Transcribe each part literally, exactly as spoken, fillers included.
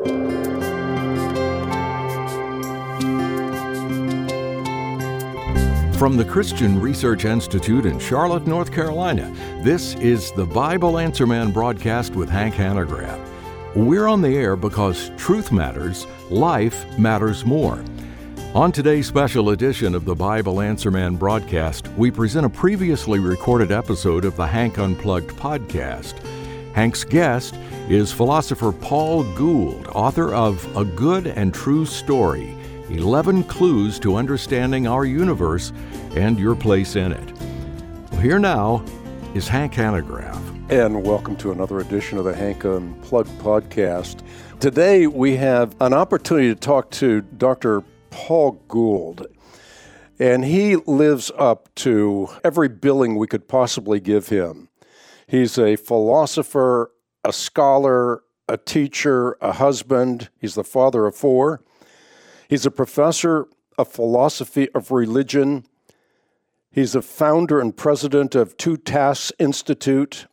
From the Christian Research Institute in Charlotte, North Carolina, this is the Bible Answer Man broadcast with Hank Hanegraaff. We're on the air because truth matters, life matters more. On today's special edition of the Bible Answer Man broadcast, we present a previously recorded episode of the Hank Unplugged podcast. Hank's guest is philosopher Paul Gould, author of A Good and True Story, eleven Clues to Understanding Our Universe and Your Place in It. Well, here now is Hank Hanegraaff. And welcome to another edition of the Hank Unplugged podcast. Today we have an opportunity to talk to Doctor Paul Gould. And he lives up to every billing we could possibly give him. He's a philosopher, a scholar, a teacher, a husband. He's the father of four. He's a professor of philosophy of religion. He's a founder and president of Two Tasks Institute.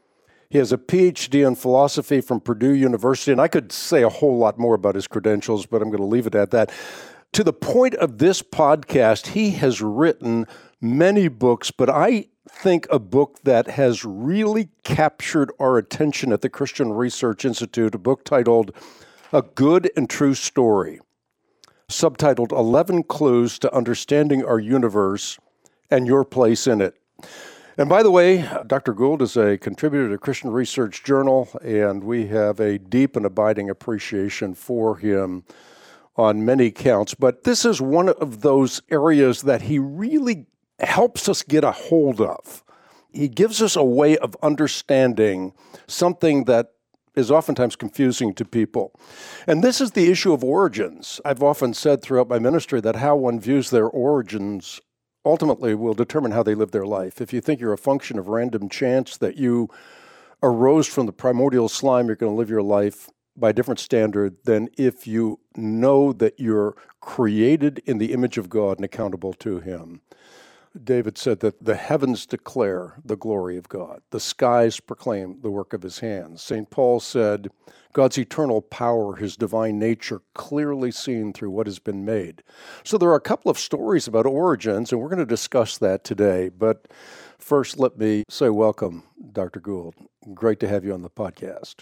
He has a P H D in philosophy from Purdue University, and I could say a whole lot more about his credentials, but I'm going to leave it at that. To the point of this podcast, he has written many books, but I think a book that has really captured our attention at the Christian Research Institute, a book titled A Good and True Story, subtitled eleven Clues to Understanding Our Universe and Your Place in It. And by the way, Doctor Gould is a contributor to Christian Research Journal, and we have a deep and abiding appreciation for him on many counts. But this is one of those areas that he really helps us get a hold of. He gives us a way of understanding something that is oftentimes confusing to people. And this is the issue of origins. I've often said throughout my ministry that how one views their origins ultimately will determine how they live their life. If you think you're a function of random chance, that you arose from the primordial slime, you're going to live your life by a different standard than if you know that you're created in the image of God and accountable to Him. David said that the heavens declare the glory of God. The skies proclaim the work of His hands. Saint Paul said, God's eternal power, His divine nature, clearly seen through what has been made. So there are a couple of stories about origins, and we're going to discuss that today. But first, let me say welcome, Doctor Gould. Great to have you on the podcast.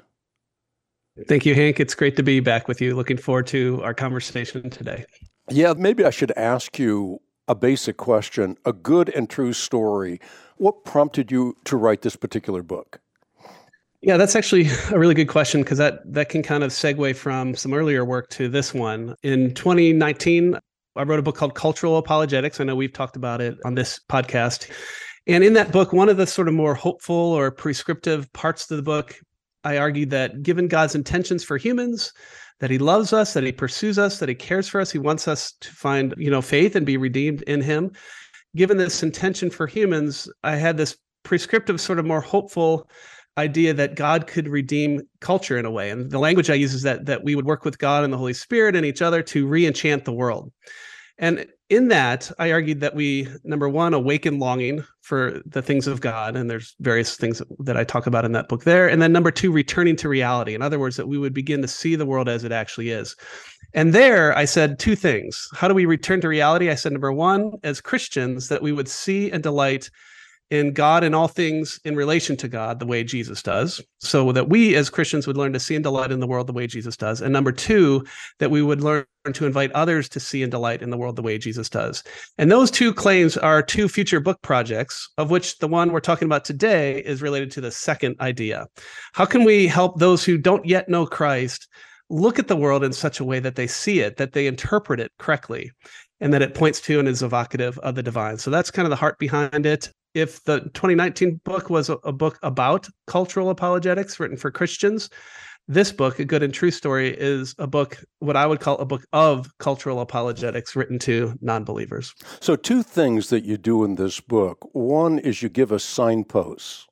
Thank you, Hank. It's great to be back with you. Looking forward to our conversation today. Yeah, maybe I should ask you a basic question, a good and true story. What prompted you to write this particular book? Yeah, that's actually a really good question, because that, that can kind of segue from some earlier work to this one. In twenty nineteen, I wrote a book called Cultural Apologetics. I know we've talked about it on this podcast. And in that book, one of the sort of more hopeful or prescriptive parts of the book, I argued that given God's intentions for humans, that He loves us, that He pursues us, that He cares for us, He wants us to find, you know, faith and be redeemed in Him. Given this intention for humans, I had this prescriptive, sort of more hopeful idea that God could redeem culture in a way. And the language I use is that that we would work with God and the Holy Spirit and each other to re-enchant the world. And in that, I argued that we, number one, awaken longing for the things of God. And there's various things that I talk about in that book there. And then number two, returning to reality. In other words, that we would begin to see the world as it actually is. And there I said two things. How do we return to reality? I said, number one, as Christians, that we would see and delight in God and all things in relation to God the way Jesus does, so that we as Christians would learn to see and delight in the world the way Jesus does. And number two, that we would learn to invite others to see and delight in the world the way Jesus does. And those two claims are two future book projects, of which the one we're talking about today is related to the second idea. How can we help those who don't yet know Christ look at the world in such a way that they see it, that they interpret it correctly, and that it points to and is evocative of the divine? So that's kind of the heart behind it. If the twenty nineteen book was a, a book about cultural apologetics written for Christians, this book, A Good and True Story, is a book, what I would call a book of cultural apologetics written to non-believers. So two things that you do in this book. One is you give us signposts.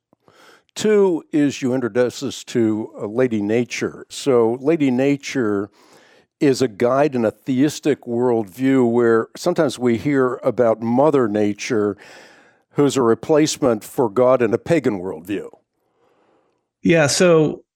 Two is you introduce us to uh, Lady Nature. So Lady Nature is a guide in a theistic worldview where sometimes we hear about Mother Nature, who's a replacement for God in a pagan worldview. Yeah, so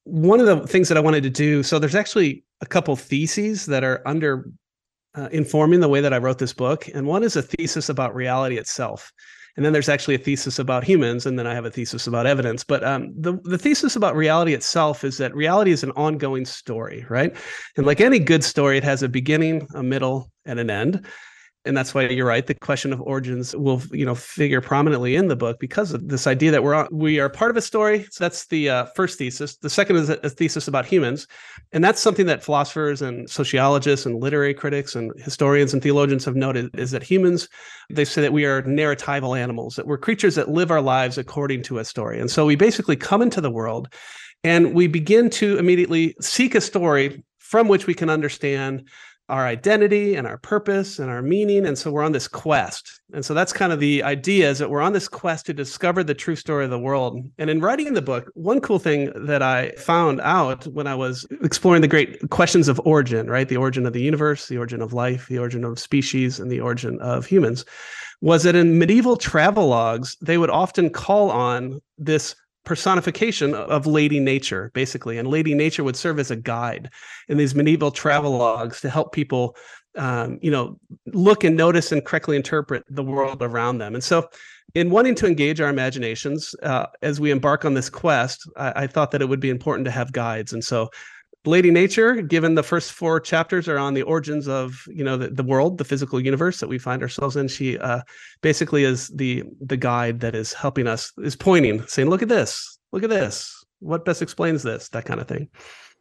one of the things that I wanted to do, so there's actually a couple theses that are under uh, informing the way that I wrote this book. And one is a thesis about reality itself. And then there's actually a thesis about humans, and then I have a thesis about evidence. But um, the, the thesis about reality itself is that reality is an ongoing story, right? And like any good story, it has a beginning, a middle, and an end. And that's why you're right. The question of origins will, you know, figure prominently in the book because of this idea that we're on, we are part of a story. So that's the uh, first thesis. The second is a, a thesis about humans, and that's something that philosophers and sociologists and literary critics and historians and theologians have noted is that humans, they say that we are narratival animals, that we're creatures that live our lives according to a story. And so we basically come into the world, and we begin to immediately seek a story from which we can understand our identity and our purpose and our meaning. And so we're on this quest. And so that's kind of the idea, is that we're on this quest to discover the true story of the world. And in writing the book, one cool thing that I found out when I was exploring the great questions of origin, right? The origin of the universe, the origin of life, the origin of species, and the origin of humans, was that in medieval travelogues, they would often call on this personification of Lady Nature, basically. And Lady Nature would serve as a guide in these medieval travelogues to help people, um, you know, look and notice and correctly interpret the world around them. And so in wanting to engage our imaginations, uh, as we embark on this quest, I, I thought that it would be important to have guides. And so Lady Nature, given the first four chapters are on the origins of, you know, the, the world, the physical universe that we find ourselves in. She uh, basically is the the guide that is helping us, is pointing, saying, look at this, look at this. What best explains this? That kind of thing.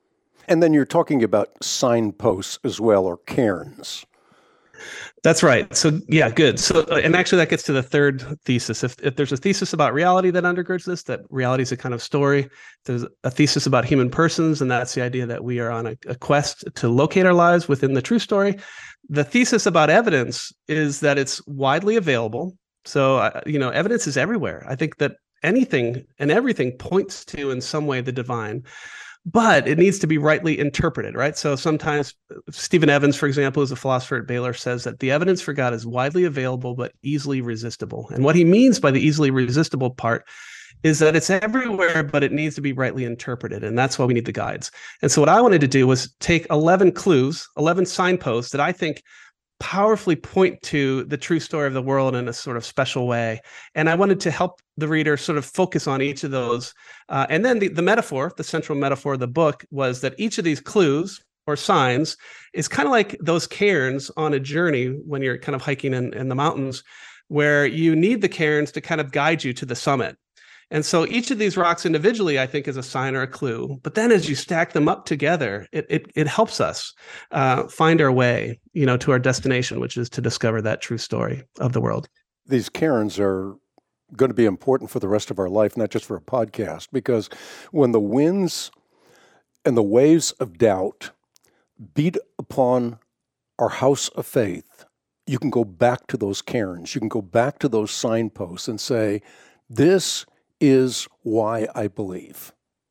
And then you're talking about signposts as well, or cairns. That's right. So yeah, good. So, and actually that gets to the third thesis. If if there's a thesis about reality that undergirds this, that reality is a kind of story, there's a thesis about human persons, and that's the idea that we are on a, a quest to locate our lives within the true story. The thesis about evidence is that it's widely available. So, uh, you know, evidence is everywhere. I think that anything and everything points to in some way the divine, but it needs to be rightly interpreted, right? So sometimes Stephen Evans, for example, who's a philosopher at Baylor, says that the evidence for God is widely available, but easily resistible. And what he means by the easily resistible part is that it's everywhere, but it needs to be rightly interpreted. And that's why we need the guides. And so what I wanted to do was take eleven clues, eleven signposts that I think powerfully point to the true story of the world in a sort of special way. And I wanted to help the reader sort of focus on each of those. Uh, and then the, the metaphor, the central metaphor of the book, was that each of these clues or signs is kind of like those cairns on a journey when you're kind of hiking in, in the mountains, where you need the cairns to kind of guide you to the summit. And so each of these rocks individually, I think, is a sign or a clue. But then as you stack them up together, it it, it helps us uh, find our way, you know, to our destination, which is to discover that true story of the world. These cairns are going to be important for the rest of our life, not just for a podcast, because when the winds and the waves of doubt beat upon our house of faith, you can go back to those cairns. You can go back to those signposts and say, this is why I believe.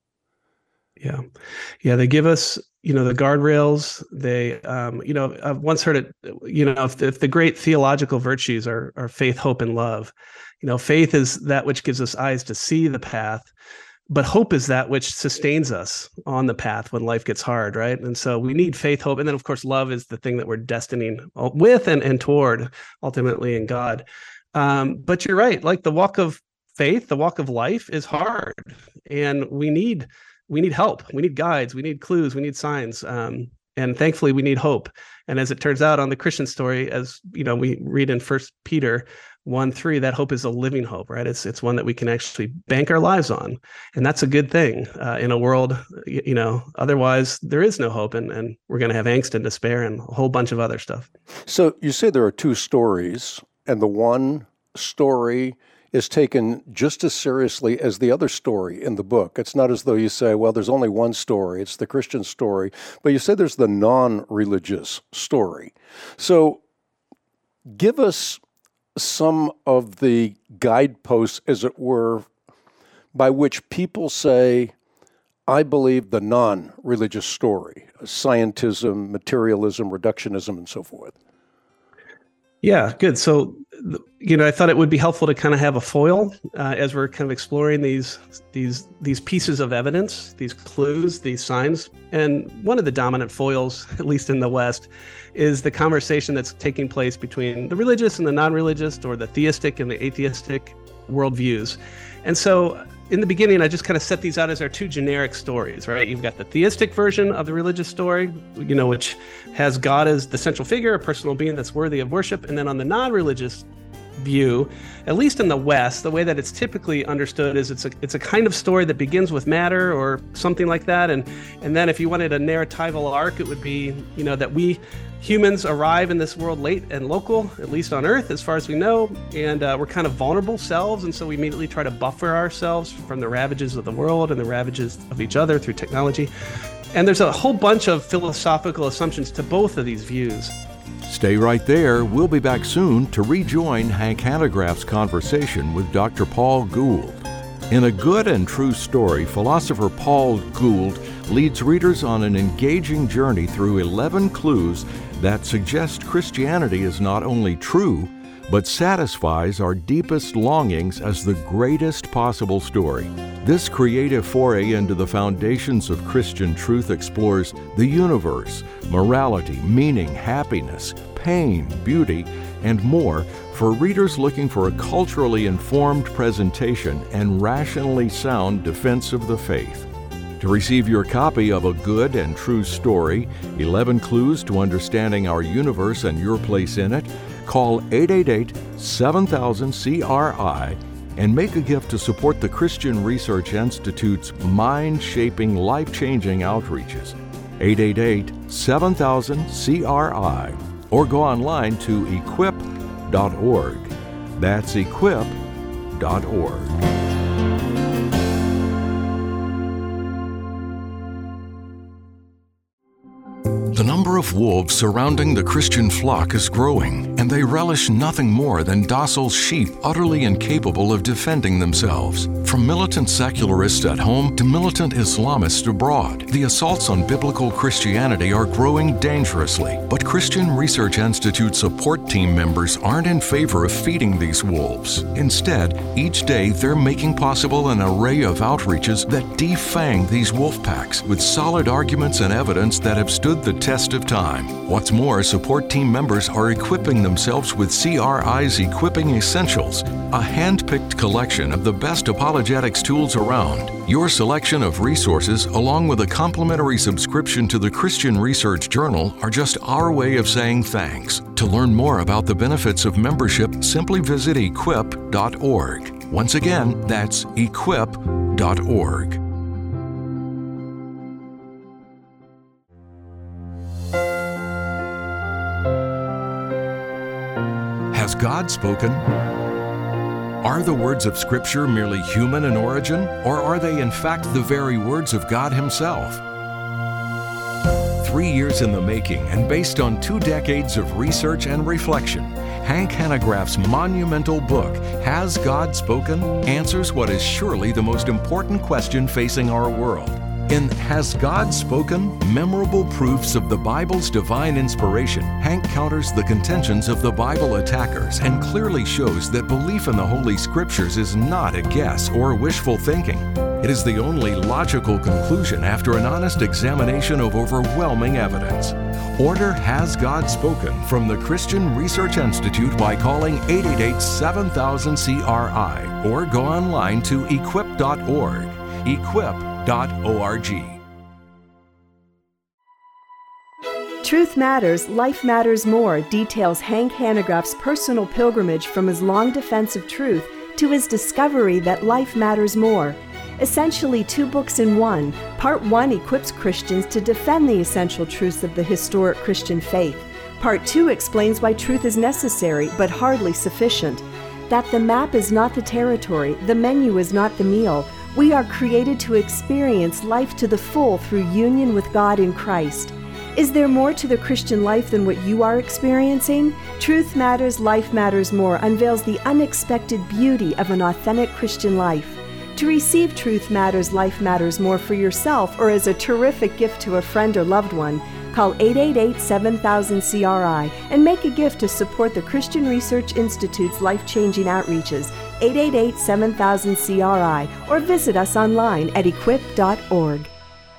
Yeah. Yeah. They give us, you know, the guardrails. They, um, you know, I've once heard it, you know, if, if the great theological virtues are, are faith, hope, and love, you know, faith is that which gives us eyes to see the path, but hope is that which sustains us on the path when life gets hard, right? And so we need faith, hope, and then of course, love is the thing that we're destining with and, and toward ultimately in God. Um, but you're right. Like the walk of faith, the walk of life is hard, and we need we need help. We need guides. We need clues. We need signs. Um, and thankfully, we need hope. And as it turns out on the Christian story, as you know, we read in First Peter one three, that hope is a living hope, right? It's it's one that we can actually bank our lives on, and that's a good thing uh, in a world, you, you know. Otherwise, there is no hope, and and we're going to have angst and despair and a whole bunch of other stuff. So you say there are two stories, and the one story is taken just as seriously as the other story in the book. It's not as though you say, well, there's only one story, it's the Christian story, but you say there's the non-religious story. So give us some of the guideposts, as it were, by which people say, I believe the non-religious story, scientism, materialism, reductionism, and so forth. Yeah, good. So you know, I thought it would be helpful to kind of have a foil uh, as we're kind of exploring these these these pieces of evidence, these clues, these signs. And one of the dominant foils, at least in the West, is the conversation that's taking place between the religious and the non-religious, or the theistic and the atheistic worldviews. And so in the beginning, I just kind of set these out as our two generic stories, right? You've got the theistic version of the religious story, you know, which has God as the central figure, a personal being that's worthy of worship. And then on the non-religious view, at least in the West, the way that it's typically understood is it's a it's a kind of story that begins with matter or something like that, and and then if you wanted a narratival arc, it would be, you know, that we humans arrive in this world late and local, at least on Earth, as far as we know, and uh, we're kind of vulnerable selves, and so we immediately try to buffer ourselves from the ravages of the world and the ravages of each other through technology. And there's a whole bunch of philosophical assumptions to both of these views. Stay right there. We'll be back soon to rejoin Hank Hanegraaff's conversation with Doctor Paul Gould. In A Good and True Story, philosopher Paul Gould leads readers on an engaging journey through eleven clues that suggest Christianity is not only true, but satisfies our deepest longings as the greatest possible story. This creative foray into the foundations of Christian truth explores the universe, morality, meaning, happiness, pain, beauty, and more for readers looking for a culturally informed presentation and rationally sound defense of the faith. To receive your copy of A Good and True Story, eleven Clues to Understanding Our Universe and Your Place in It, call eight eight eight, seven thousand, C R I and make a gift to support the Christian Research Institute's mind-shaping, life-changing outreaches. eight eight eight, seven thousand, C R I, or go online to equip dot org. That's equip dot org. The number of wolves surrounding the Christian flock is growing, and they relish nothing more than docile sheep utterly incapable of defending themselves. From militant secularists at home to militant Islamists abroad, the assaults on biblical Christianity are growing dangerously. But Christian Research Institute support team members aren't in favor of feeding these wolves. Instead, each day they're making possible an array of outreaches that defang these wolf packs with solid arguments and evidence that have stood the test of time. What's more, support team members are equipping themselves with C R I's Equipping Essentials, a hand-picked collection of the best apologetics tools around. Your selection of resources, along with a complimentary subscription to the Christian Research Journal, are just our way of saying thanks. To learn more about the benefits of membership, simply visit equip dot org. Once again, that's equip dot org. Has God spoken? Are the words of Scripture merely human in origin, or are they in fact the very words of God Himself? Three years in the making and based on two decades of research and reflection, Hank Hanegraaff's monumental book, Has God Spoken?, answers what is surely the most important question facing our world. In Has God Spoken? Memorable Proofs of the Bible's Divine Inspiration, Hank counters the contentions of the Bible attackers and clearly shows that belief in the Holy Scriptures is not a guess or wishful thinking. It is the only logical conclusion after an honest examination of overwhelming evidence. Order Has God Spoken from the Christian Research Institute by calling eight eight eight, seven thousand, C R I or go online to equip dot org. equip dot org. Truth Matters, Life Matters More details Hank Hanegraaff's personal pilgrimage from his long defense of truth to his discovery that life matters more. Essentially two books in one, Part one equips Christians to defend the essential truths of the historic Christian faith. Part two explains why truth is necessary but hardly sufficient. That the map is not the territory, the menu is not the meal. We are created to experience life to the full through union with God in Christ. Is there more to the Christian life than what you are experiencing? Truth Matters, Life Matters More unveils the unexpected beauty of an authentic Christian life. To receive Truth Matters, Life Matters More for yourself or as a terrific gift to a friend or loved one, Call eight eight eight, seven thousand, C R I and make a gift to support the Christian Research Institute's life-changing outreaches, eight eight eight, seven thousand, C R I, or visit us online at equip dot org.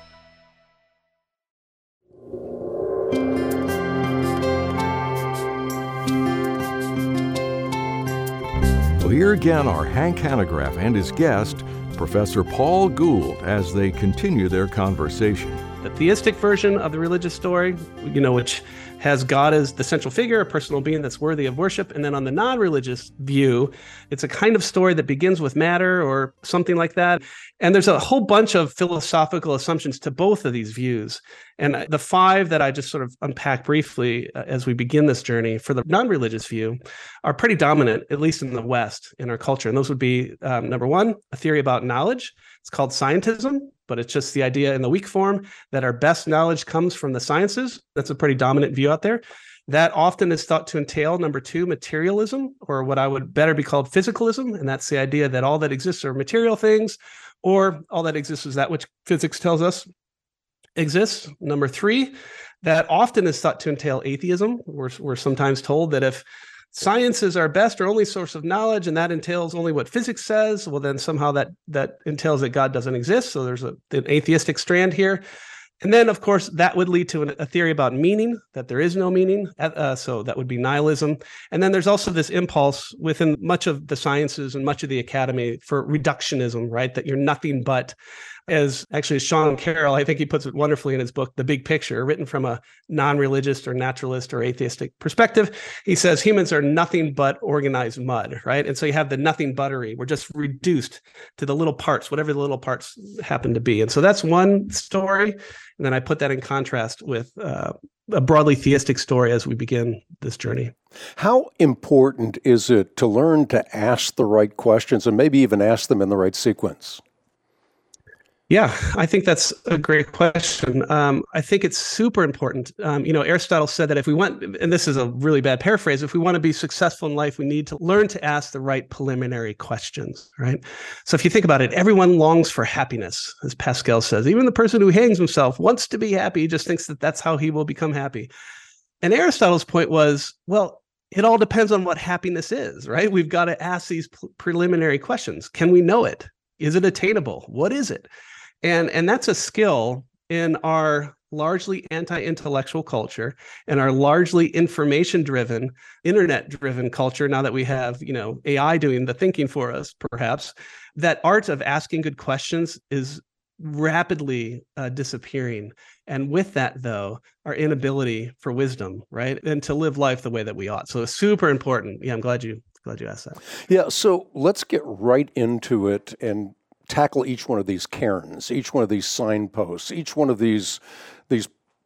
Well, here again are Hank Hanegraaff and his guest, Professor Paul Gould, as they continue their conversation. The theistic version of the religious story, you know, which has God as the central figure, a personal being that's worthy of worship. And then on the non-religious view, it's a kind of story that begins with matter or something like that. And there's a whole bunch of philosophical assumptions to both of these views. And the five that I just sort of unpack briefly uh, as we begin this journey for the non-religious view are pretty dominant, at least in the West, in our culture. And those would be, um, number one, a theory about knowledge. It's called scientism, but it's just the idea in the weak form that our best knowledge comes from the sciences. That's a pretty dominant view out there. That often is thought to entail, number two, materialism, or what I would better be called physicalism. And that's the idea that all that exists are material things, or all that exists is that which physics tells us exists. Number three, that often is thought to entail atheism. We're, we're sometimes told that if science is our best or only source of knowledge, and that entails only what physics says, well, then somehow that that entails that God doesn't exist. So there's a, an atheistic strand here. And then, of course, that would lead to an, a theory about meaning, that there is no meaning. Uh, so that would be nihilism. And then there's also this impulse within much of the sciences and much of the academy for reductionism, right? That you're nothing but, as actually Sean Carroll, I think he puts it wonderfully in his book, The Big Picture, written from a non-religious or naturalist or atheistic perspective. He says humans are nothing but organized mud, right? And so you have the nothing buttery. We're just reduced to the little parts, whatever the little parts happen to be. And so that's one story. And then I put that in contrast with uh, a broadly theistic story as we begin this journey. How important is it to learn to ask the right questions and maybe even ask them in the right sequence? Yeah, I think that's a great question. Um, I think it's super important. Um, you know, Aristotle said that if we want, and this is a really bad paraphrase, if we want to be successful in life, we need to learn to ask the right preliminary questions, right? So if you think about it, everyone longs for happiness, as Pascal says. Even the person who hangs himself wants to be happy. He just thinks that that's how he will become happy. And Aristotle's point was, well, it all depends on what happiness is, right? We've got to ask these p- preliminary questions. Can we know it? Is it attainable? What is it? And and that's a skill in our largely anti-intellectual culture and our largely information-driven, internet-driven culture, now that we have, you know, A I doing the thinking for us, perhaps, that art of asking good questions is rapidly uh, disappearing. And with that, though, our inability for wisdom, right? And to live life the way that we ought. So it's super important. Yeah, I'm glad you glad you asked that. Yeah, so let's get right into it and tackle each one of these cairns, each one of these signposts, each one of these these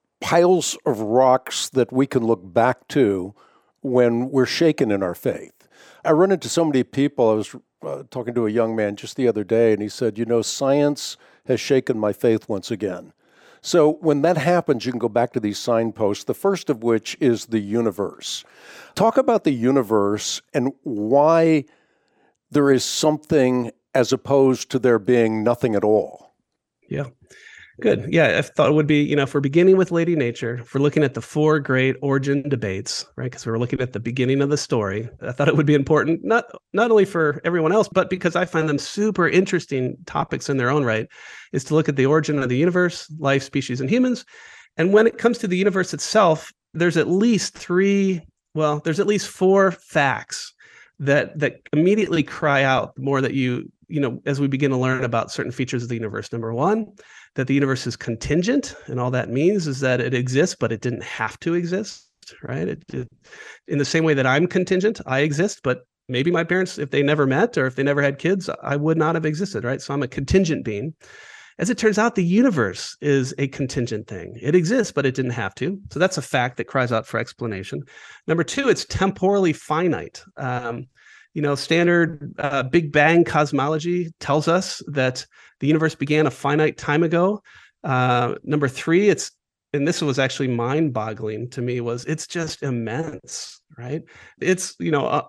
piles of rocks that we can look back to when we're shaken in our faith. I run into so many people. I was uh, talking to a young man just the other day, and he said, you know, science has shaken my faith once again. So when that happens, you can go back to these signposts, the first of which is the universe. Talk about the universe and why there is something as opposed to there being nothing at all. Yeah, good. Yeah, I thought it would be, you know, if we're beginning with Lady Nature, if we're looking at the four great origin debates, right, because we're looking at the beginning of the story, I thought it would be important, not not only for everyone else, but because I find them super interesting topics in their own right, is to look at the origin of the universe, life, species, and humans. And when it comes to the universe itself, there's at least three, well, there's at least four facts that that immediately cry out the more that you, you know, as we begin to learn about certain features of the universe. Number one, that the universe is contingent, and all that means is that it exists, but it didn't have to exist, right? It, it, in the same way that I'm contingent, I exist, but maybe my parents, if they never met or if they never had kids, I would not have existed, right? So I'm a contingent being. As it turns out, the universe is a contingent thing. It exists, but it didn't have to. So that's a fact that cries out for explanation. Number two, it's temporally finite. Um, you know, standard uh, Big Bang cosmology tells us that the universe began a finite time ago. Uh, number three, it's, and this was actually mind-boggling to me, was it's just immense, right? It's, you know, uh,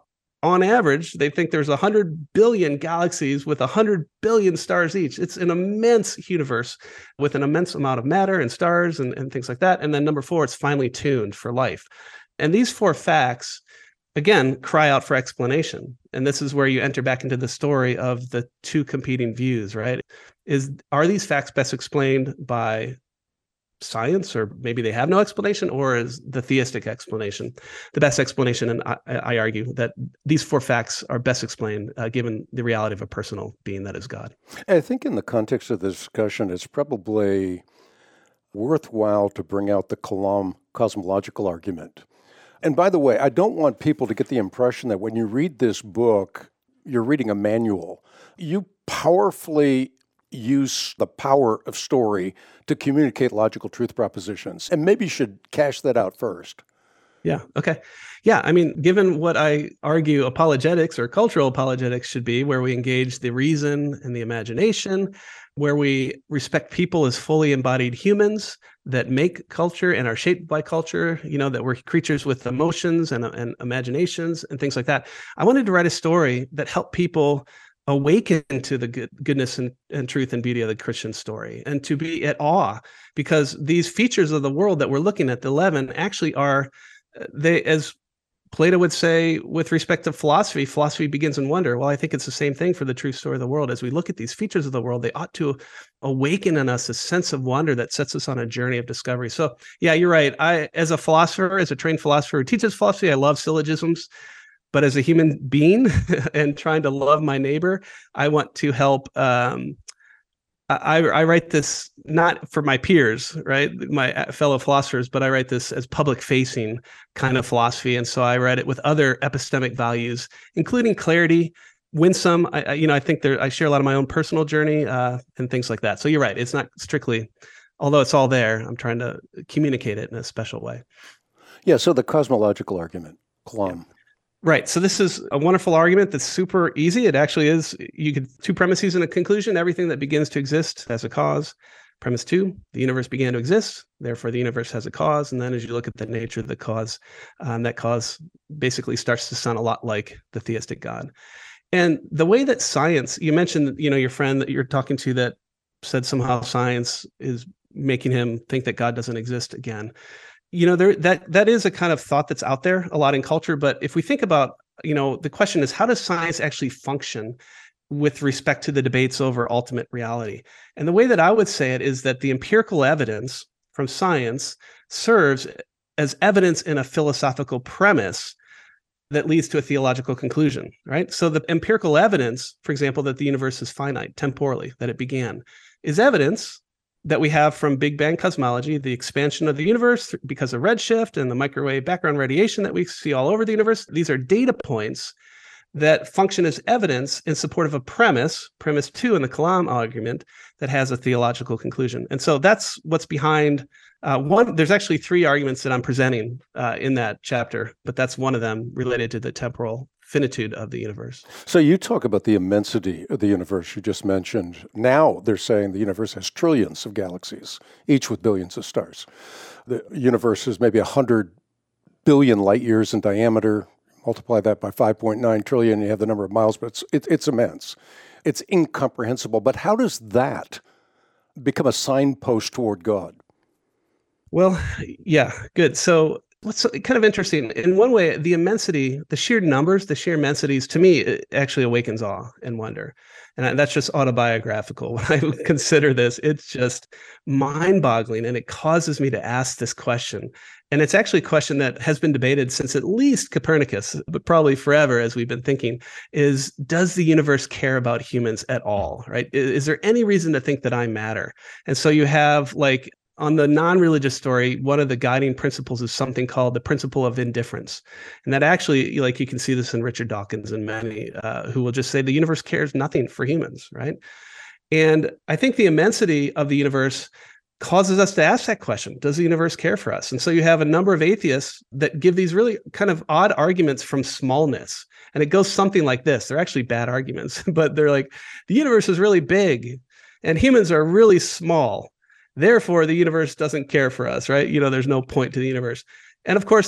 on average, they think there's one hundred billion galaxies with one hundred billion stars each. It's an immense universe with an immense amount of matter and stars and, and things like that. And then number four, it's finely tuned for life. And these four facts, again, cry out for explanation. And this is where you enter back into the story of the two competing views, right? Is, are these facts best explained by science, or maybe they have no explanation, or is the theistic explanation the best explanation? And I, I argue that these four facts are best explained uh, given the reality of a personal being that is God. I think in the context of the discussion, it's probably worthwhile to bring out the Kalam cosmological argument. And by the way, I don't want people to get the impression that when you read this book, you're reading a manual. You powerfully use the power of story to communicate logical truth propositions. And maybe you should cash that out first. Yeah. Okay. Yeah. I mean, given what I argue apologetics or cultural apologetics should be, where we engage the reason and the imagination, where we respect people as fully embodied humans that make culture and are shaped by culture, you know, that we're creatures with emotions and, and imaginations and things like that. I wanted to write a story that helped people awaken to the good, goodness and, and truth and beauty of the Christian story, and to be at awe, because these features of the world that we're looking at, the eleven, actually are, they, as Plato would say with respect to philosophy, philosophy begins in wonder. Well, I think it's the same thing for the true story of the world. As we look at these features of the world, they ought to awaken in us a sense of wonder that sets us on a journey of discovery. So yeah, you're right. I, as a philosopher, as a trained philosopher who teaches philosophy, I love syllogisms. But as a human being and trying to love my neighbor, I want to help. Um, I, I write this not for my peers, right, my fellow philosophers, but I write this as public-facing kind of philosophy. And so I write it with other epistemic values, including clarity, winsome. I, I you know, I think there. I share a lot of my own personal journey uh, and things like that. So you're right. It's not strictly, although it's all there, I'm trying to communicate it in a special way. Yeah. So the cosmological argument, Kalam. Yeah. Right. So this is a wonderful argument that's super easy. It actually is. You could two premises and a conclusion. Everything that begins to exist has a cause. Premise two, the universe began to exist. Therefore, the universe has a cause. And then as you look at the nature of the cause, um, that cause basically starts to sound a lot like the theistic God. And the way that science, you mentioned, you know, your friend that you're talking to that said somehow science is making him think that God doesn't exist again. You know, there that that is a kind of thought that's out there a lot in culture. But if we think about, you know, the question is, how does science actually function with respect to the debates over ultimate reality? And the way that I would say it is that the empirical evidence from science serves as evidence in a philosophical premise that leads to a theological conclusion, right? So the empirical evidence, for example, that the universe is finite temporally, that it began, is evidence that we have from Big Bang cosmology, the expansion of the universe because of redshift and the microwave background radiation that we see all over the universe. These are data points that function as evidence in support of a premise, premise two in the Kalam argument, that has a theological conclusion. And so that's what's behind uh, one. There's actually three arguments that I'm presenting uh, in that chapter, but that's one of them related to the temporal finitude of the universe. So you talk about the immensity of the universe you just mentioned. Now they're saying the universe has trillions of galaxies, each with billions of stars. The universe is maybe one hundred billion light years in diameter. Multiply that by five point nine trillion, you have the number of miles, but it's, it, it's immense. It's incomprehensible. But how does that become a signpost toward God? Well, yeah, good. So what's kind of interesting, in one way, the immensity, the sheer numbers, the sheer immensities, to me, it actually awakens awe and wonder. And that's just autobiographical. When I consider this, it's just mind-boggling, and it causes me to ask this question. And it's actually a question that has been debated since at least Copernicus, but probably forever as we've been thinking, is, does the universe care about humans at all, right? Is, is there any reason to think that I matter? And so you have, like, on the non-religious story, one of the guiding principles is something called the principle of indifference. And that actually, like, you can see this in Richard Dawkins and many uh, who will just say the universe cares nothing for humans, right? And I think the immensity of the universe causes us to ask that question. Does the universe care for us? And so you have a number of atheists that give these really kind of odd arguments from smallness. And it goes something like this. They're actually bad arguments, but they're like, the universe is really big and humans are really small. Therefore, the universe doesn't care for us, right? You know, there's no point to the universe. And of course,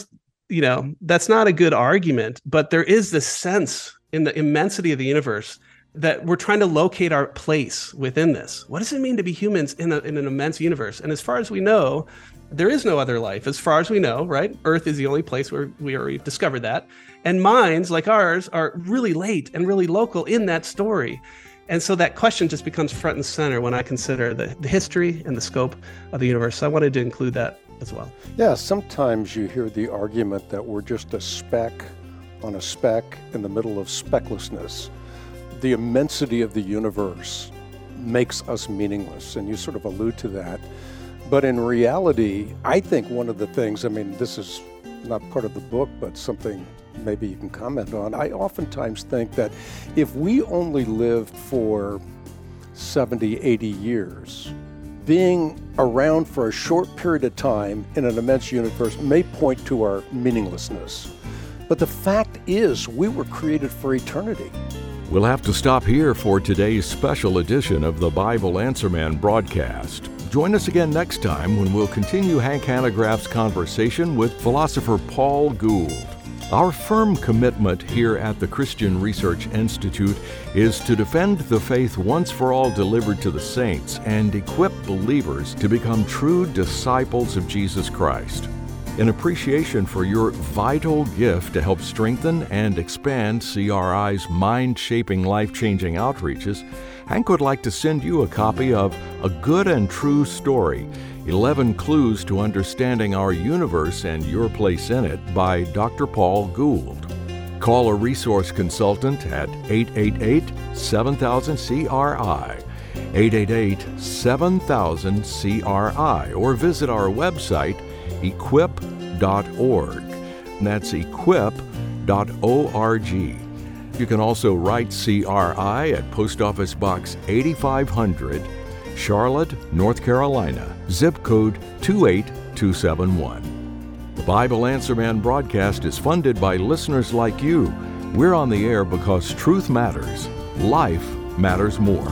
you know, that's not a good argument, but there is this sense in the immensity of the universe that we're trying to locate our place within this. What does it mean to be humans in, a, in an immense universe? And as far as we know, there is no other life. As far as we know, right? Earth is the only place where we already discovered that. And minds like ours are really late and really local in that story. And so that question just becomes front and center when I consider the, the history and the scope of the universe. So I wanted to include that as well. Yeah, sometimes you hear the argument that we're just a speck on a speck in the middle of specklessness. The immensity of the universe makes us meaningless, and you sort of allude to that. But in reality, I think one of the things, I mean, this is not part of the book, but something maybe you can comment on. I oftentimes think that if we only lived for seventy, eighty years, being around for a short period of time in an immense universe may point to our meaninglessness. But the fact is, we were created for eternity. We'll have to stop here for today's special edition of the Bible Answer Man broadcast. Join us again next time when we'll continue Hank Hanegraaff's conversation with philosopher Paul Gould. Our firm commitment here at the Christian Research Institute is to defend the faith once for all delivered to the saints and equip believers to become true disciples of Jesus Christ. In appreciation for your vital gift to help strengthen and expand C R I's mind-shaping, life-changing outreaches, Hank would like to send you a copy of A Good and True Story, eleven Clues to Understanding Our Universe and Your Place in It by Doctor Paul Gould. Call a resource consultant at eight eight eight, seven thousand, C R I, eight eight eight, seven thousand, C R I, or visit our website, equip dot org. That's equip dot org. You can also write C R I at Post Office Box eighty-five hundred, Charlotte, North Carolina, zip code two eight two seven one. The Bible Answer Man broadcast is funded by listeners like you. We're on the air because truth matters. Life matters more.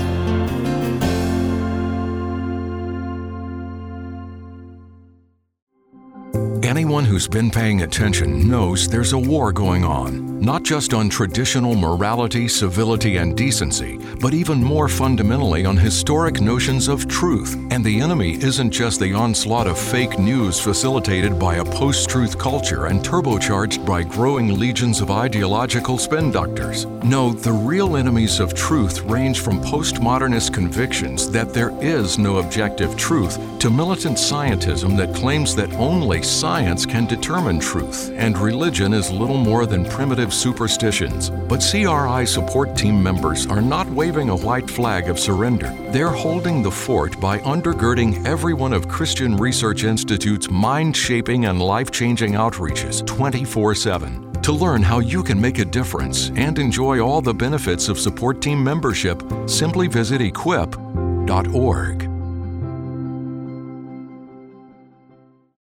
Anyone who's been paying attention knows there's a war going on, not just on traditional morality, civility, and decency, but even more fundamentally on historic notions of truth. And the enemy isn't just the onslaught of fake news facilitated by a post-truth culture and turbocharged by growing legions of ideological spin doctors. No, the real enemies of truth range from postmodernist convictions that there is no objective truth to militant scientism that claims that only science can determine truth, and religion is little more than primitive superstitions. But C R I support team members are not waving a white flag of surrender. They're holding the fort by undergirding every one of Christian Research Institute's mind-shaping and life-changing outreaches twenty-four seven. To learn how you can make a difference and enjoy all the benefits of support team membership, simply visit equip dot org.